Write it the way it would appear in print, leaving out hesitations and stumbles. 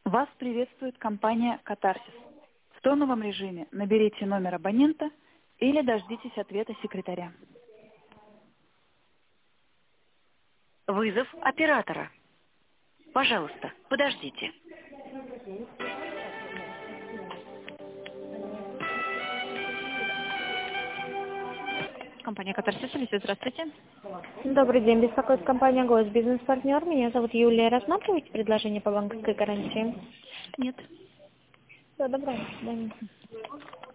Вас приветствует компания «Катарсис». В тоновом режиме наберите номер абонента или дождитесь ответа секретаря. Вызов оператора. Пожалуйста, подождите. Компания «Катарсис», Алиса, здравствуйте. Добрый день, беспокоит компания «Голос Бизнес-партнер». Меня зовут Юлия. Рассматриваете предложение по банковской гарантии? Нет. Всего доброго. До свидания.